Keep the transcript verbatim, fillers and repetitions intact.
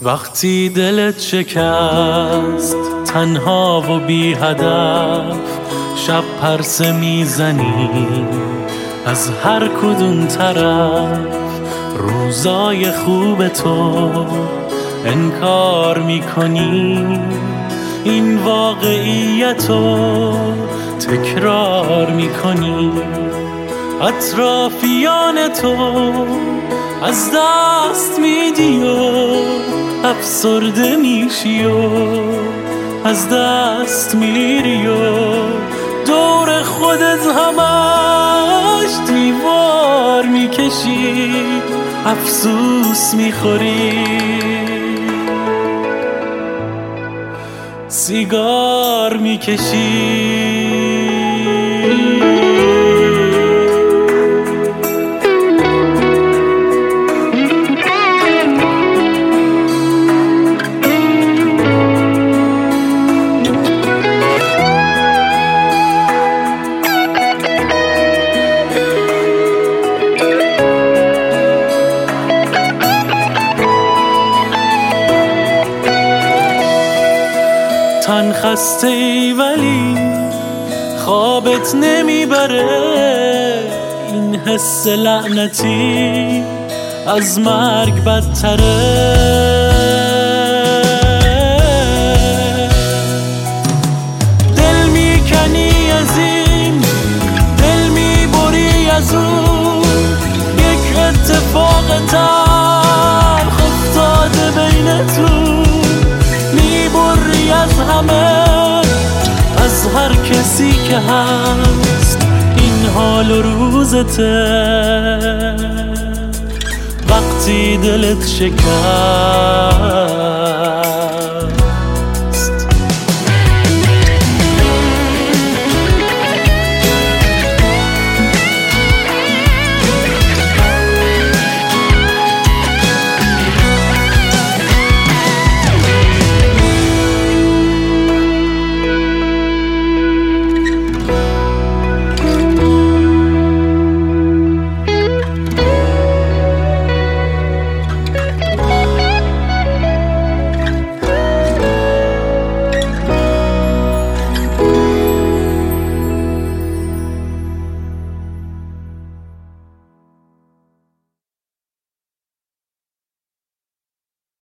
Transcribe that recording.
وقتی دلت شکست تنها و بی هدف، شب پرسه میزنی از هر کدوم طرف، روزای خوب تو انکار میکنی، این واقعیتو تکرار میکنی، اطرافیان تو از دست میدی و افسرده میشی و از دست میری و دور خودت همش دیوار میکشی، افسوس میخوری، سیگار میکشی. تن خسته ای ولی خوابت نمیبره، این حس لعنتی از مرگ بدتره. دل میکنی از این، دل میبری از اون، یک اتفاق تلخ افتاده بینتون، میبری از همه، از هر کسی که هست، این حال و روزته. وقتی دلت شکست